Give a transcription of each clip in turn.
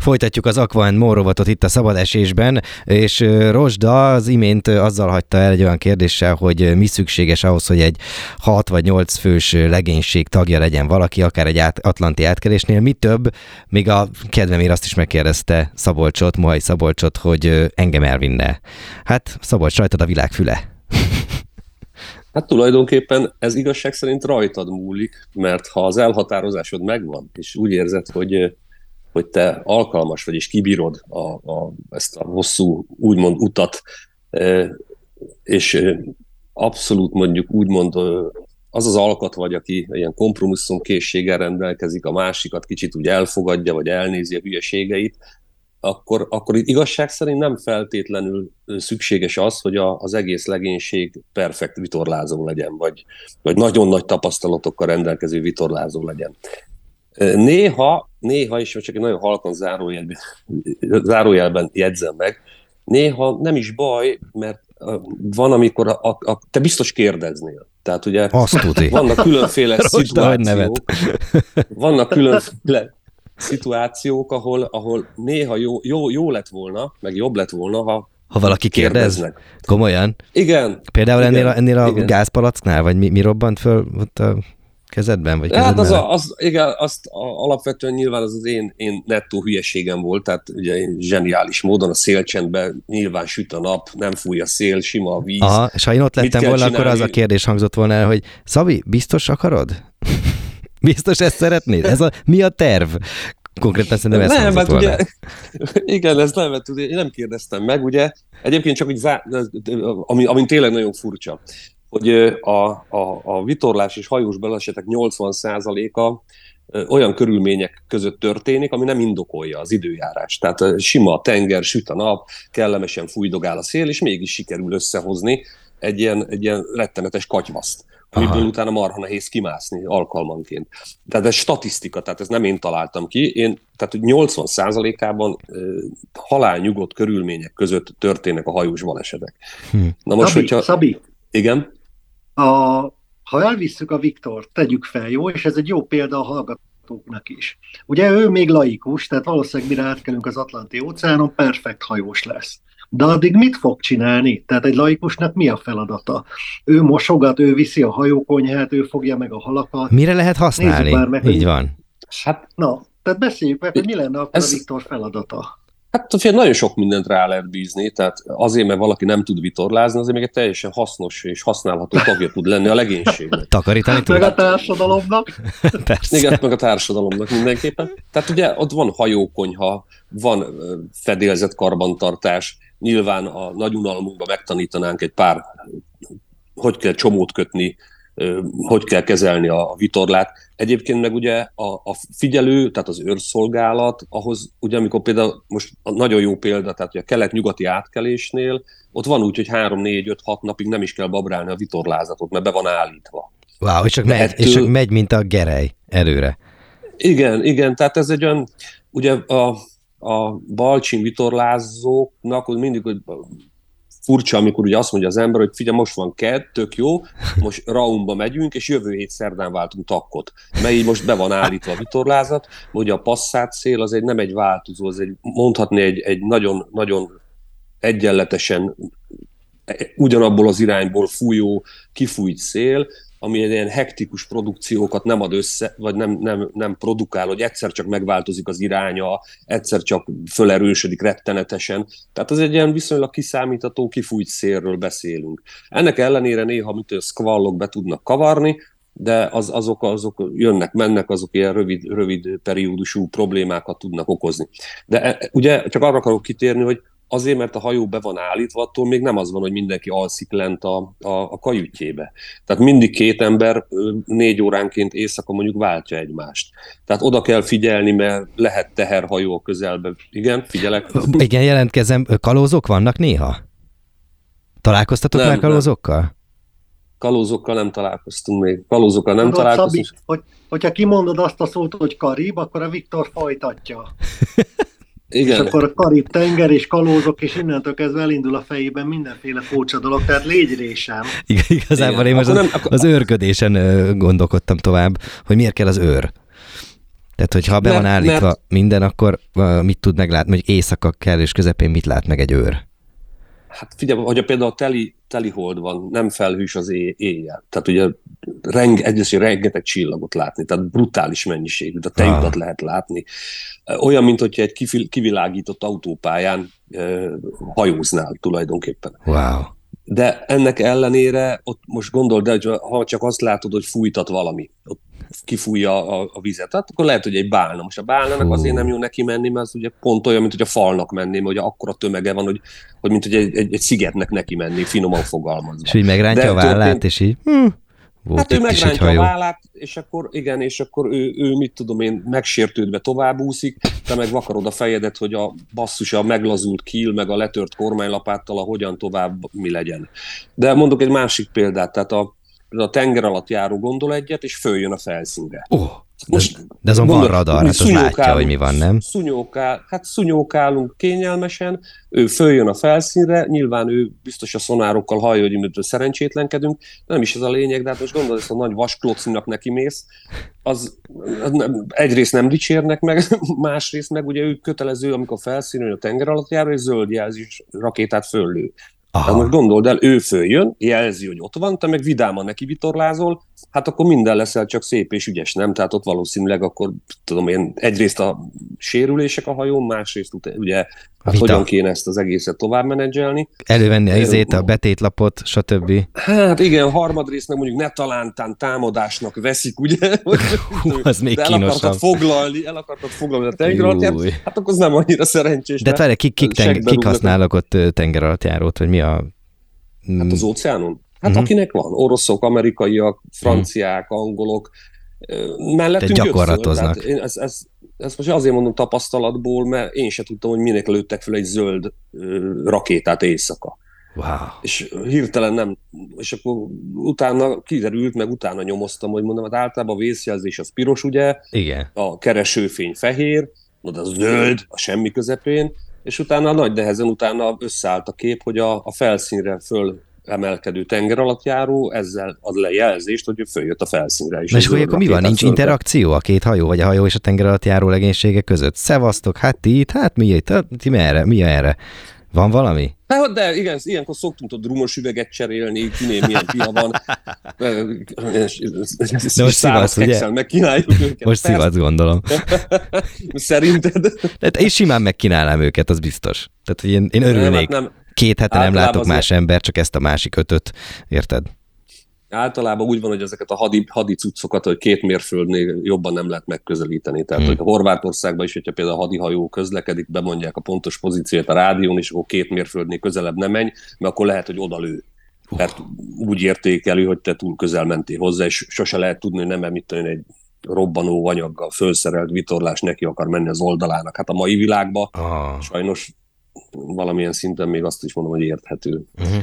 Folytatjuk az Aqua and More rovatot itt a Szabad Esésben, és Rozsda az imént azzal hagyta el egy olyan kérdéssel, hogy mi szükséges ahhoz, hogy egy 6 vagy 8 fős legénység tagja legyen valaki, akár egy atlanti átkelésnél. Mi több, még a kedvemért azt is megkérdezte Szabolcsot, Mohai Szabolcsot, hogy engem elvinne. Hát Szabolcs, rajtad a világ füle. Hát tulajdonképpen ez igazság szerint rajtad múlik, mert ha az elhatározásod megvan, és úgy érzed, hogy te alkalmas vagy, és kibírod ezt a hosszú, úgymond utat, és abszolút mondjuk úgymond az alkat vagy, aki ilyen kompromisszumkészséggel rendelkezik, a másikat kicsit úgy elfogadja, vagy elnézi a hülyeségeit, akkor itt igazság szerint nem feltétlenül szükséges az, hogy az egész legénység perfekt vitorlázó legyen, vagy nagyon nagy tapasztalatokkal rendelkező vitorlázó legyen. Néha, és csak egy nagyon halkan zárójelben jegyzem meg, néha nem is baj, mert van, amikor te biztos kérdeznél. Tehát ugye vannak különféle szituációk, ahol néha jó lett volna, meg jobb lett volna, ha valaki kérdez. Komolyan? Igen. Például ennél a gázpalacknál, vagy mi robbant föl ott a kezedben? Vagy hát igen, alapvetően nyilván az én nettó hülyeségem volt, tehát ugye zseniális módon a szélcsendben nyilván süt a nap, nem fúj a szél, sima a víz. Aha, és ha én ott lettem volna, akkor az a kérdés hangzott volna el, hogy Szabi, biztos akarod? Biztos ezt szeretnéd? Mi a terv? Konkrétan szerintem ezt hangzott volna. Ugye, igen, ez nem, mert ugye, én nem kérdeztem meg, ugye. Egyébként csak úgy, ami tényleg nagyon furcsa, hogy a vitorlás és hajós balesetek 80%-a olyan körülmények között történik, ami nem indokolja az időjárás. Tehát sima a tenger, süt a nap, kellemesen fújdogál a szél, és mégis sikerül összehozni egy ilyen rettenetes katyvaszt, amiből utána marha nehéz kimászni alkalmanként. Tehát ez statisztika, tehát ez nem én találtam ki. Tehát 80%-ában halálnyugodt körülmények között történnek a hajós balesetek. Na most, Szabi. Igen? Ha elvisszük a Viktort, tegyük fel, jó? És ez egy jó példa a hallgatóknak is. Ugye ő még laikus, tehát valószínűleg mire átkelünk az Atlanti-óceánon, perfekt hajós lesz. De addig mit fog csinálni? Tehát egy laikusnak mi a feladata? Ő mosogat, ő viszi a hajókonyhát, ő fogja meg a halakat. Mire lehet használni? Meg, így van. Hát, tehát beszéljük meg, hogy mi lenne akkor a Viktor feladata. Hát nagyon sok mindent rá lehet bízni, tehát azért, mert valaki nem tud vitorlázni, azért még egy teljesen hasznos és használható tagja tud lenni a legénységnek. Takarítani tud? Meg a társadalomnak. Persze. Igen, meg a társadalomnak mindenképpen. Tehát ugye ott van hajókonyha, van fedélzett karbantartás, nyilván a nagy unalmunkban megtanítanánk egy pár, hogy kell csomót kötni, hogy kell kezelni a vitorlát. Egyébként meg ugye a figyelő, tehát az őrszolgálat, ahhoz ugye amikor például most nagyon jó példa, tehát ugye a kelet-nyugati átkelésnél, ott van úgy, hogy 3-4-5-6 napig nem is kell babrálni a vitorlázatot, mert be van állítva. Wow, és csak megy, mint a gerej előre. Igen, tehát ez egy olyan, ugye a balcsin vitorlázóknak mindig, hogy furcsa, amikor ugye azt mondja az ember, hogy figyelj, most van kedd, tök jó, most raumba megyünk, és jövő hét szerdán váltunk takkot. Mert így most be van állítva a vitorlázat, ugye a passzát szél az nem egy változó, az mondhatni egy nagyon egyenletesen ugyanabból az irányból fújó, kifújt szél, ami egy ilyen hektikus produkciókat nem ad össze, vagy nem produkál, hogy egyszer csak megváltozik az iránya, egyszer csak fölerősödik rettenetesen. Tehát ez egy ilyen viszonylag kiszámítható, kifújt szélről beszélünk. Ennek ellenére néha szkvallok be tudnak kavarni, de azok jönnek-mennek, azok ilyen rövid periódusú problémákat tudnak okozni. De ugye csak arra akarok kitérni, hogy azért, mert a hajó be van állítva, attól még nem az van, hogy mindenki alszik lent a kajütjébe. Tehát mindig 2 ember 4 óránként éjszaka mondjuk váltja egymást. Tehát oda kell figyelni, mert lehet teherhajó a közelbe. Igen, figyelek. Igen, jelentkezem. Kalózok vannak néha? Találkoztatok már kalózokkal? Nem. Kalózokkal nem találkoztunk még. Kalózokkal nem találkoztunk. Szabi, hogyha kimondod azt a szót, hogy Karib, akkor a Viktor folytatja. Igen. És akkor a Karib-tenger és kalózok, és innentől kezdve elindul a fejében mindenféle furcsa dolog, tehát légy résem. Igazából én most az őrködésen gondolkodtam tovább, hogy miért kell az őr. Tehát, hogyha be van állítva minden, akkor mit tud meglátni, hogy éjszaka kellős közepén mit lát meg egy őr? Hát figyelj, hogyha például teli hold van, nem felhős az éjjel. Tehát ugye egyrészt rengeteg csillagot látni, tehát brutális mennyiségű, a tejutat lehet látni. Olyan, mint hogyha egy kivilágított autópályán hajóznál tulajdonképpen. Wow. De ennek ellenére, ott most gondold el, hogy ha csak azt látod, hogy fújtat valami, ott kifújja a vizet, hát akkor lehet, hogy egy bálna. Most a bálnának azért nem jó neki menni, mert az ugye pont olyan, mint hogy a falnak menném, hogy akkora tömege van, hogy mint hogy egy szigetnek neki menni, finoman fogalmazva. És így megrántja a vállát, és így... Hát ő megrántja a vállát, és akkor ő mit tudom én, megsértődve tovább úszik, te meg vakarod a fejedet, hogy a basszus, a meglazult kíl, meg a letört kormánylapáttal, hogyan tovább mi legyen. De mondok egy másik példát, tehát a tenger alatt járó gondol egyet, és följön a felszínre. De azon van radar, hát az látja, hogy mi van, nem? Szunyókálunk kényelmesen, ő följön a felszínre, nyilván ő biztos a szonárokkal hallja, hogy szerencsétlenkedünk, nem is ez a lényeg, de hát most gondolod, ezt a nagy vasklócinak nekimész, az egyrészt nem dicsérnek meg, másrészt meg ugye ő kötelező, amikor felszínűn a tenger alatt járó, és zöld jelzés rakétát föllő. Tehát most gondold el, ő följön, jelzi, hogy ott van, te meg vidáman neki vitorlázol, hát akkor minden leszel csak szép és ügyes, nem? Tehát ott valószínűleg akkor, tudom én, egyrészt a sérülések a hajón, másrészt ugye, hát hogyan kéne ezt az egészet tovább menedzselni. Elővenni a betétlapot, stb. Hát igen, harmadrészt meg mondjuk ne talántán támadásnak veszik, ugye? Az még kínosabb. El akartad foglalni a tengeralattjárót, hát akkor az nem annyira szerencsés. De várj, kik használnak ott tengeralattjárót, vagy mi a... Hát az óceánon? Hát akinek van, oroszok, amerikaiak, franciák, angolok, mellettünk gyakorlatoznak. Ezt most azért mondom tapasztalatból, mert én se tudtam, hogy minek lőttek fel egy zöld rakétát éjszaka. Wow. És hirtelen nem, és akkor utána kiderült, meg utána nyomoztam, hogy mondom, hát általában a vészjelzés az piros, ugye? Igen. A keresőfény fehér, oda zöld, a semmi közepén, és utána nagy nehezen utána összeállt a kép, hogy a felszínre emelkedő tengeralattjáró ezzel ad le jelzést, hogy följött a felszínre is. És akkor mi van? Nincs interakció a két hajó, vagy a hajó és a tengeralattjáró legénysége között? Szevasztok, hát ti itt, hát ti merre? Mi erre? Van valami? De igen, ilyenkor szoktunk a drumos üveget cserélni, kinél milyen pia van. De most szivatsz, ugye? Megkínáljuk őket. Most szivatsz, gondolom. Szerinted? Én simán megkínálnám őket, az biztos. Tehát, hogy én örülnék. Nem. 2 hete nem látok más ember, csak ezt a másik 5-öt, érted? Általában úgy van, hogy ezeket a hadi cuccokat, hogy 2 mérföldnél jobban nem lehet megközelíteni. Tehát, hogy a Horvátországban is, hogyha például a hadihajó közlekedik, bemondják a pontos pozíciót a rádión, és akkor 2 mérföldnél közelebb nem menj, mert akkor lehet, hogy odalő. Mert úgy értékelő, hogy te túl közel mentél hozzá, és sose lehet tudni, hogy nem egy robbanó anyaggal fölszerelt vitorlás neki akar menni az oldalának. Hát a mai világban sajnos valamilyen szinten még azt is mondom, hogy érthető.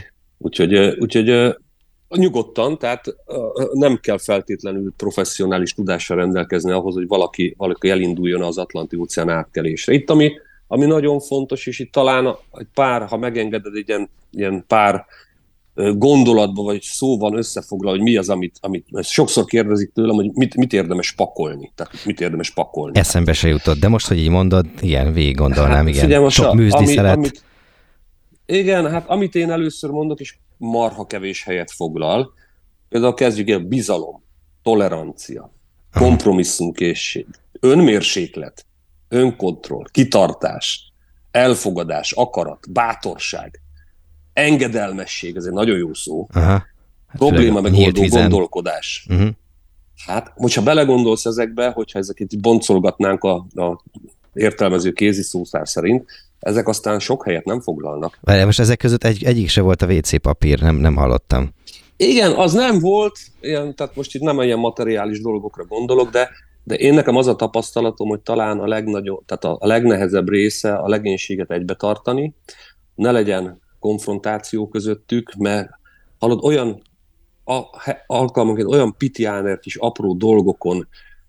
Úgyhogy nyugodtan, tehát nem kell feltétlenül professzionális tudással rendelkezni ahhoz, hogy valaki elinduljon az Atlanti-óceán átkelésre. Itt, ami nagyon fontos, és itt talán egy pár, ha megengeded, egy ilyen pár gondolatba vagy szóval összefoglal, hogy mi az, amit sokszor kérdezik tőlem, hogy mit érdemes pakolni. Tehát mit érdemes pakolni. Eszembe se jutott, de most, hogy így mondod, igen, végig gondolnám, igen. Figyelj, sok műzdiszelet. Igen, hát amit én először mondok, és marha kevés helyet foglal, például kezdjük el: bizalom, tolerancia, kompromisszumkészség, önmérséklet, önkontroll, kitartás, elfogadás, akarat, bátorság, engedelmesség, ez egy nagyon jó szó, probléma megoldó gondolkodás. Hát, most ha belegondolsz ezekbe, hogyha ezeket boncolgatnánk a értelmező kéziszószár szerint, ezek aztán sok helyet nem foglalnak. Várjál, most ezek között egyik se volt a WC papír, nem hallottam. Igen, az nem volt, tehát most itt nem ilyen materiális dolgokra gondolok, de én nekem az a tapasztalatom, hogy talán a legnehezebb része a legénységet egybe tartani, ne legyen konfrontáció közöttük, mert hallod, olyan alkalmanként olyan pitiáner kis apró dolgokon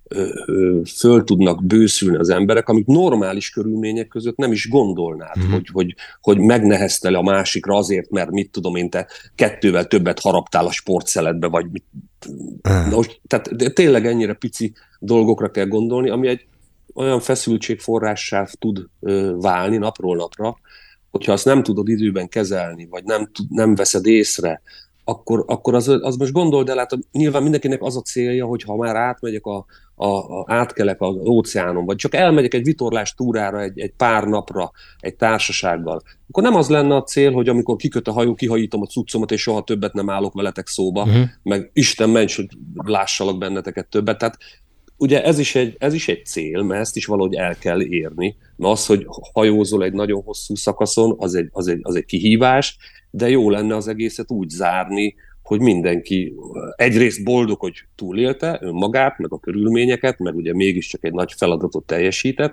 föl tudnak bőszülni az emberek, amik normális körülmények között nem is gondolnád, hogy megneheztel a másikra azért, mert mit tudom én, te 2-vel többet haraptál a sportszeletbe, vagy mit. Tehát tényleg ennyire pici dolgokra kell gondolni, ami egy olyan feszültségforrássá tud válni napról napra, hogyha azt nem tudod időben kezelni, vagy nem veszed észre, akkor az most gondold el, hát nyilván mindenkinek az a célja, hogy ha már átmegyek átkelek az óceánon, vagy csak elmegyek egy vitorlás túrára egy pár napra egy társasággal, akkor nem az lenne a cél, hogy amikor kiköt a hajó, kihajítom a cuccomat, és soha többet nem állok veletek szóba, meg Isten ments, hogy lássalak benneteket többet. Tehát ugye ez is egy cél, mert ezt is valahogy el kell érni. Mert az, hogy hajózol egy nagyon hosszú szakaszon, az egy kihívás, de jó lenne az egészet úgy zárni, hogy mindenki egyrészt boldog, hogy túlélte önmagát, meg a körülményeket, meg ugye mégiscsak egy nagy feladatot teljesített.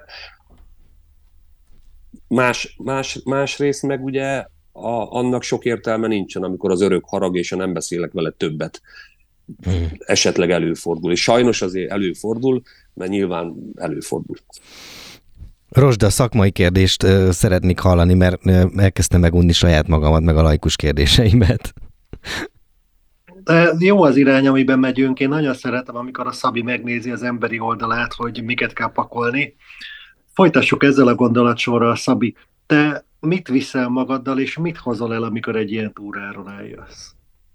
Másrészt meg ugye annak sok értelme nincsen, amikor az örök harag, és nem beszélek vele többet. Esetleg előfordul. És sajnos azért előfordul, mert nyilván előfordul. Rozsda, szakmai kérdést szeretnék hallani, mert elkezdtem megunni saját magamat, meg a laikus kérdéseimet. De jó az irány, amiben megyünk. Én nagyon szeretem, amikor a Szabi megnézi az emberi oldalát, hogy miket kell pakolni. Folytassuk ezzel a gondolatsorral, Szabi. Te mit viszel magaddal, és mit hozol el, amikor egy ilyen túráról eljössz?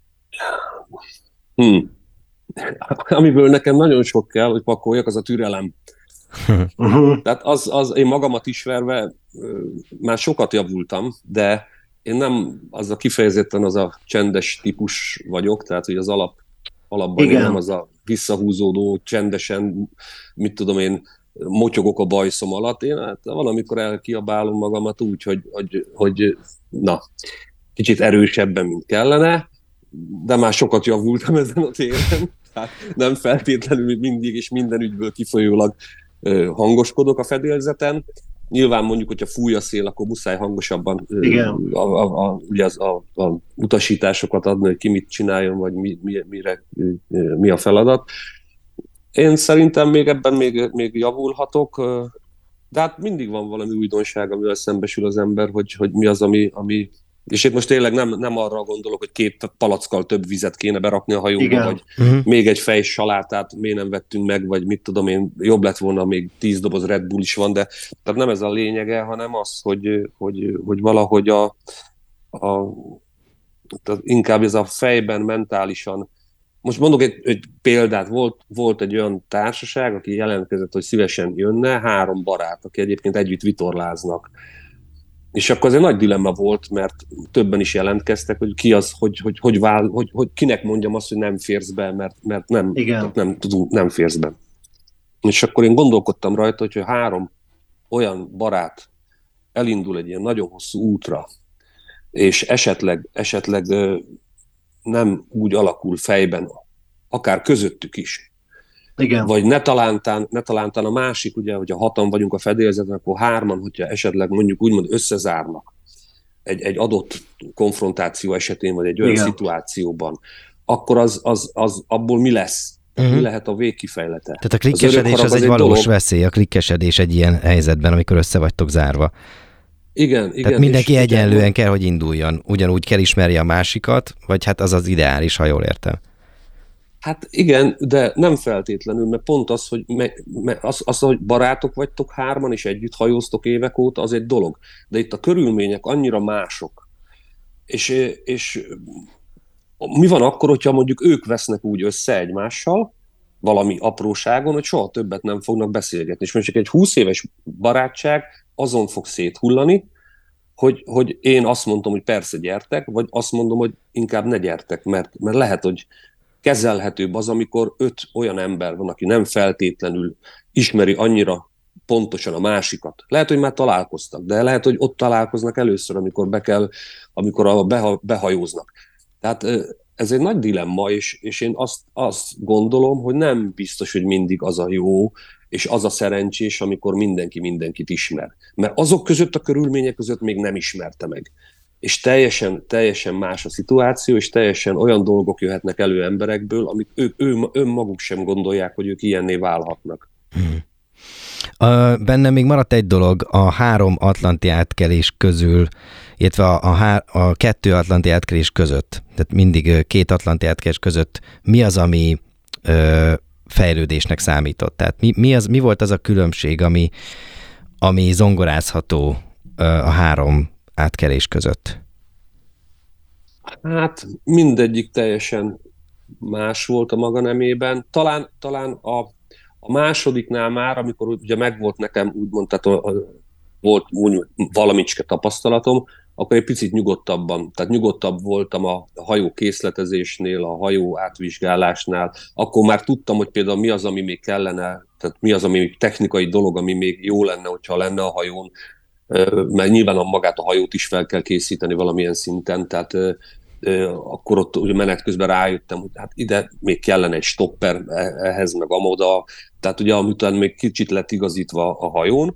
Amiből nekem nagyon sok kell, hogy pakoljak, az a türelem. Tehát én magamat ismerve már sokat javultam, de én nem kifejezetten az a csendes típus vagyok, tehát hogy az alapban én nem az a visszahúzódó, csendesen, mit tudom én, motyogok a bajszom alatt. Én hát valamikor elkiabálom magamat úgy, hogy kicsit erősebben, mint kellene, de már sokat javultam ezen a téren. Tehát nem feltétlenül mindig és minden ügyből kifolyólag hangoskodok a fedélzeten. Nyilván mondjuk, hogyha fúj a szél, akkor muszáj hangosabban ugye a utasításokat adni, hogy ki mit csináljon, vagy mi a feladat. Én szerintem ebben még javulhatok, de hát mindig van valami újdonság, amivel szembesül az ember, hogy mi az, ami és itt most tényleg nem arra gondolok, hogy 2 palackkal több vizet kéne berakni a hajóba, vagy még egy fej salátát miért nem vettünk meg, vagy mit tudom én, jobb lett volna, még 10 doboz Red Bull is van, de tehát nem ez a lényege, hanem az, hogy valahogy tehát inkább ez a fejben, mentálisan. Most mondok egy példát, volt egy olyan társaság, aki jelentkezett, hogy szívesen jönne, 3 barát, aki egyébként együtt vitorláznak. És akkor azért nagy dilemma volt, mert többen is jelentkeztek, hogy ki az, hogy kinek mondjam azt, hogy nem férsz be, mert nem férsz be. És akkor én gondolkodtam rajta, hogyha 3 olyan barát elindul egy ilyen nagyon hosszú útra, és esetleg nem úgy alakul fejben, akár közöttük is, igen. Vagy ne talántán a másik, ugye, hogyha 6-an vagyunk a fedélzeten, akkor 3-an, hogyha esetleg mondjuk úgymond összezárnak egy adott konfrontáció esetén, vagy egy olyan szituációban, akkor az abból mi lesz? Mi lehet a végkifejlete? Tehát a klikkesedés az egy valós veszély, a klikkesedés egy ilyen helyzetben, amikor össze vagytok zárva. Igen. Tehát mindenki egyenlően kell, hogy induljon. Ugyanúgy kell ismerje a másikat, vagy hát az ideális, ha jól értem. Hát igen, de nem feltétlenül, mert pont az, hogy hogy barátok vagytok 3-an, és együtt hajóztok évek óta, az egy dolog. De itt a körülmények annyira mások. És mi van akkor, hogyha mondjuk ők vesznek úgy össze egymással, valami apróságon, hogy soha többet nem fognak beszélgetni. És mondjuk egy 20 éves barátság azon fog széthullani, hogy én azt mondom, hogy persze gyertek, vagy azt mondom, hogy inkább ne gyertek, mert lehet, hogy kezelhetőbb az, amikor 5 olyan ember van, aki nem feltétlenül ismeri annyira pontosan a másikat. Lehet, hogy már találkoztak, de lehet, hogy ott találkoznak először, amikor behajóznak. Tehát ez egy nagy dilemma, és én azt gondolom, hogy nem biztos, hogy mindig az a jó, és az a szerencsés, amikor mindenki mindenkit ismer. Mert azok között a körülmények között még nem ismerte meg. És teljesen más a szituáció, és teljesen olyan dolgok jöhetnek elő emberekből, amik önmaguk sem gondolják, hogy ők ilyenné válhatnak. Benne még maradt egy dolog, a 3 atlanti átkelés közül, illetve a 2 atlanti átkelés között, tehát mindig 2 atlanti átkelés között mi az, ami fejlődésnek számított? Tehát mi volt az a különbség, ami zongorázható a három átkelés között? Hát mindegyik teljesen más volt a maga nemében. Talán a másodiknál már, amikor ugye megvolt nekem, úgymond, tehát volt valamicske tapasztalatom, akkor egy picit nyugodtabb voltam a hajó készletezésnél, a hajó átvizsgálásnál. Akkor már tudtam, hogy például mi az, ami még kellene, tehát mi az, ami technikai dolog, ami még jó lenne, hogyha lenne a hajón, mert nyilván magát a hajót is fel kell készíteni valamilyen szinten, tehát akkor ott ugye menet közben rájöttem, hogy hát ide még kellene egy stopper ehhez, meg amoda, tehát ugye amitán még kicsit lett igazítva a hajón.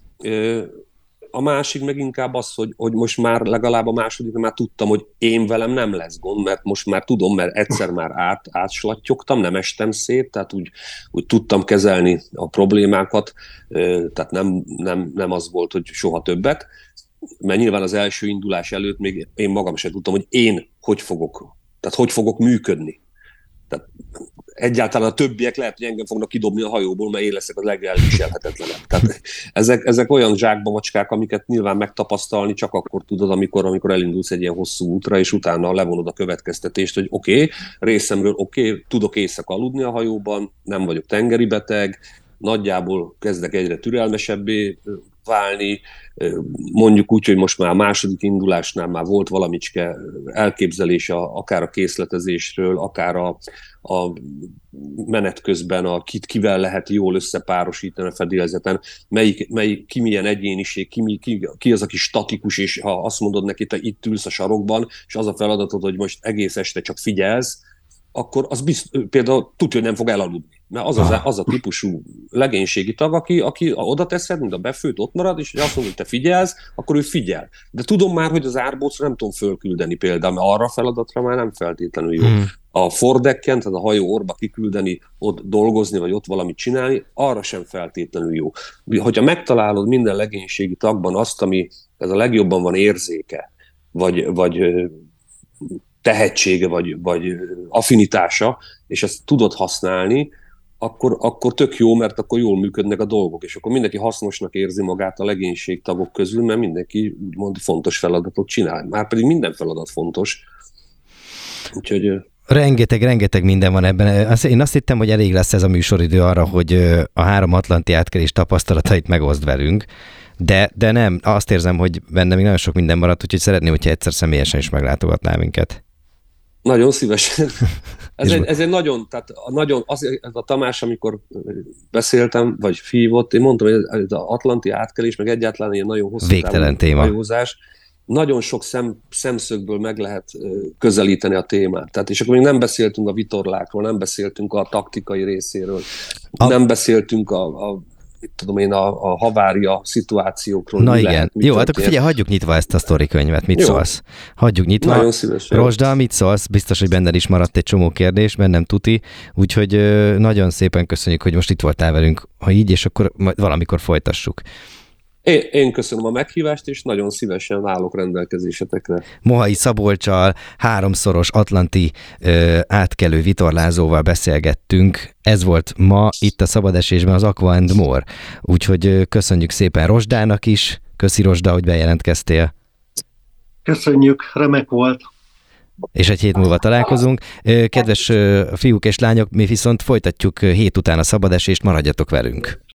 A másik meg inkább az, hogy most már legalább a másodikra már tudtam, hogy én velem nem lesz gond, mert most már tudom, mert egyszer már átslattyogtam, nem estem szét, tehát úgy tudtam kezelni a problémákat, tehát nem az volt, hogy soha többet, mert nyilván az első indulás előtt még én magam sem tudtam, hogy én hogy fogok működni. Tehát egyáltalán a többiek lehet, hogy engem fognak kidobni a hajóból, mert én leszek a legelviselhetetlenebb. Tehát ezek olyan zsákbamacskák, amiket nyilván megtapasztalni csak akkor tudod, amikor elindulsz egy ilyen hosszú útra, és utána levonod a következtetést, hogy oké, részemről tudok éjszaka aludni a hajóban, nem vagyok tengeri beteg, nagyjából kezdek egyre türelmesebbé válni, mondjuk úgy, hogy most már a második indulásnál már volt valamicske elképzelés akár a készletezésről, akár a menet közben kivel lehet jól összepárosítani a fedélzeten, ki milyen egyéniség, ki az, aki statikus, és ha azt mondod neki, te itt ülsz a sarokban, és az a feladatod, hogy most egész este csak figyelsz, akkor az például tudja, hogy nem fog elaludni. Mert az a típusú legénységi tag, aki oda teszed, mint a befőtt, ott marad, és azt mondja, hogy te figyelsz, akkor ő figyel. De tudom már, hogy az árbócra nem tudom fölküldeni például, mert arra a feladatra már nem feltétlenül jó. A fordecken, tehát a hajó orba kiküldeni, ott dolgozni, vagy ott valamit csinálni, arra sem feltétlenül jó. Hogyha megtalálod minden legénységi tagban azt, ami ez a legjobban van érzéke, vagy tehetsége, vagy affinitása, és ezt tudod használni, akkor tök jó, mert akkor jól működnek a dolgok, és akkor mindenki hasznosnak érzi magát a legénységtagok közül, mert mindenki úgymond fontos feladatot csinál. Márpedig minden feladat fontos. Úgyhogy... Rengeteg minden van ebben. Én azt hittem, hogy elég lesz ez a műsoridő arra, hogy a három atlanti átkelés tapasztalatait megoszd velünk, de nem, azt érzem, hogy benne még nagyon sok minden maradt, úgyhogy szeretném, hogyha egyszer személyesen is meglátogatnál minket. Nagyon szívesen. Ez egy nagyon, tehát ez a Tamás, amikor beszéltem, vagy hívott, én mondtam, hogy ez az atlanti átkelés, meg egyáltalán ilyen nagyon hosszú végtelen téma. Hajózás, nagyon sok szemszögből meg lehet közelíteni a témát. Tehát, és akkor még nem beszéltünk a vitorlákról, nem beszéltünk a taktikai részéről, nem beszéltünk a havária szituációkról. Na igen. Jó, hát akkor figyelj, hagyjuk nyitva ezt a sztorikönyvet. Mit szólsz? Hagyjuk nyitva. Nagyon szívesen. Rozsda, mit szólsz? Biztos, hogy benned is maradt egy csomó kérdés, bennem tuti. Úgyhogy nagyon szépen köszönjük, hogy most itt voltál velünk, ha így, és akkor majd valamikor folytassuk. Én köszönöm a meghívást, és nagyon szívesen állok rendelkezésetekre. Mohai Szabolccsal, háromszoros atlanti átkelő vitorlázóval beszélgettünk. Ez volt ma itt a Szabadesésben az Aqua & More. Úgyhogy köszönjük szépen Rozsdának is. Köszi Rozsda, hogy bejelentkeztél. Köszönjük, remek volt. És egy hét múlva találkozunk. Kedves fiúk és lányok, mi viszont folytatjuk hét után a Szabadesést, maradjatok velünk.